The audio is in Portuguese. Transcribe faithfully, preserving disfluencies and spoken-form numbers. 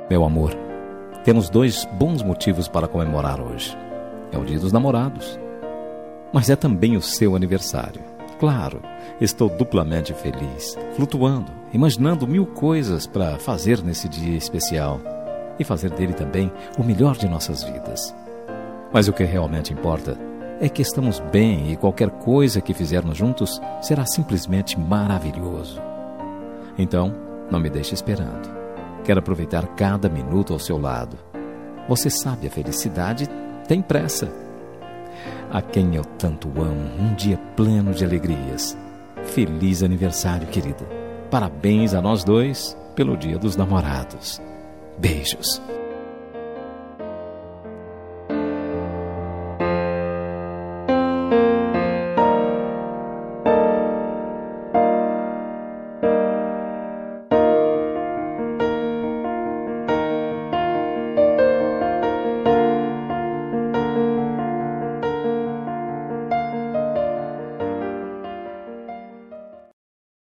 Meu amor, temos dois bons motivos para comemorar hoje. É o Dia dos Namorados, mas é também o seu aniversário. Claro, estou duplamente feliz, flutuando, imaginando mil coisas para fazer nesse dia especial e fazer dele também o melhor de nossas vidas. Mas o que realmente importa é que estamos bem e qualquer coisa que fizermos juntos será simplesmente maravilhoso. Então, não me deixe esperando. Quero aproveitar cada minuto ao seu lado. Você sabe, a felicidade tem pressa. A quem eu tanto amo, um dia pleno de alegrias. Feliz aniversário, querida. Parabéns a nós dois pelo Dia dos Namorados. Beijos.